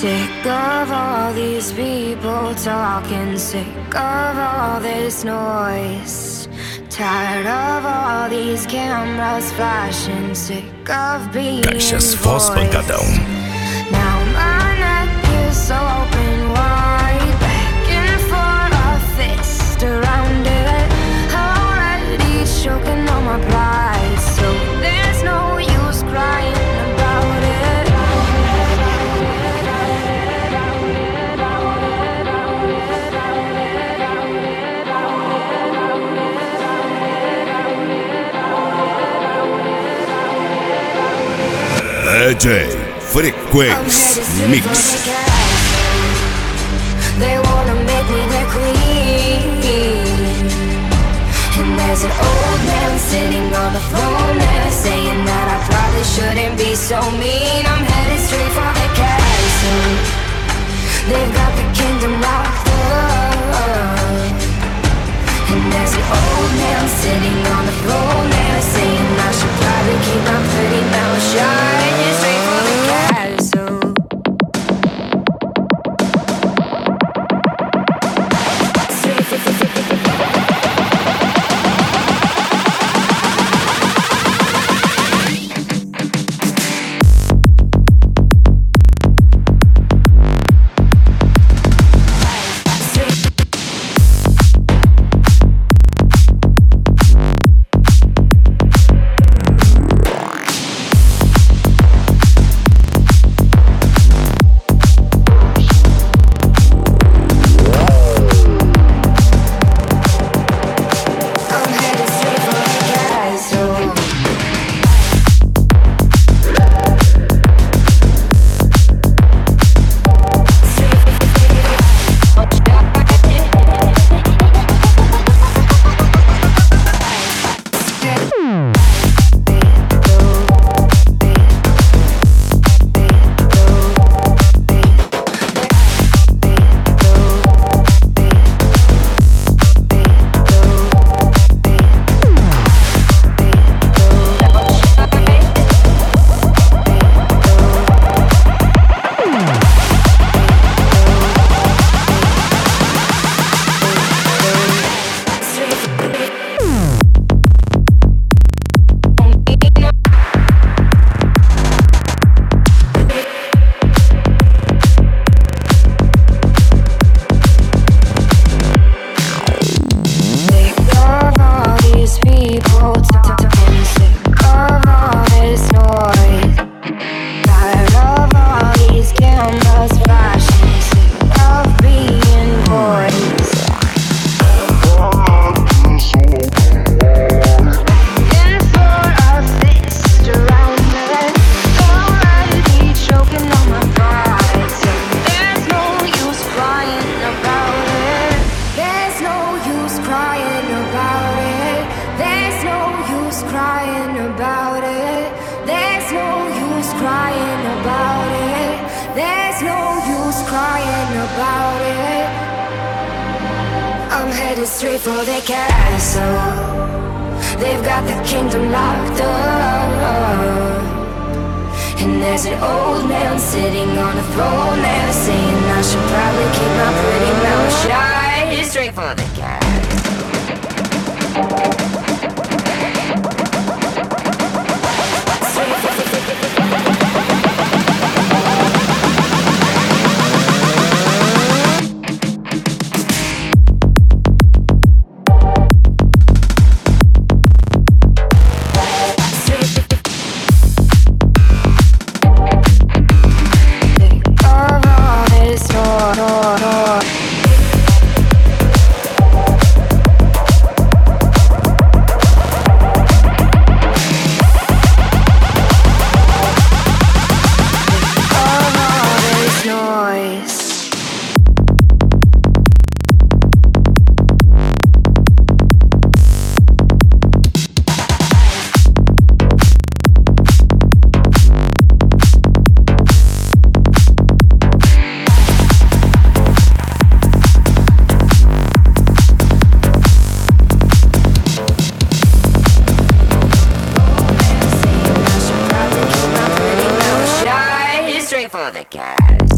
Sick of all these people talking, sick of all this noise. Tired of all these cameras flashing, sick of being Caixas Voz Pancadão. Now my neck is open wide, begging for a fist around it. Already choking on my pride, so there's no use crying about it. DJ Frequenz Mix. They wanna make me their queen, and there's an old man sitting on the throne there, saying that I probably shouldn't be so mean. I'm headed straight for the castle. They've got the kingdom locked up, and there's an old man sitting on the throne there, saying I should probably keep my pretty mouth shut. Straight for the castle. Straight for the castle. They've got the kingdom locked up, and there's an old man sitting on a throne there, saying I should probably keep my pretty mouth shut. Straight for the castle. for the cat.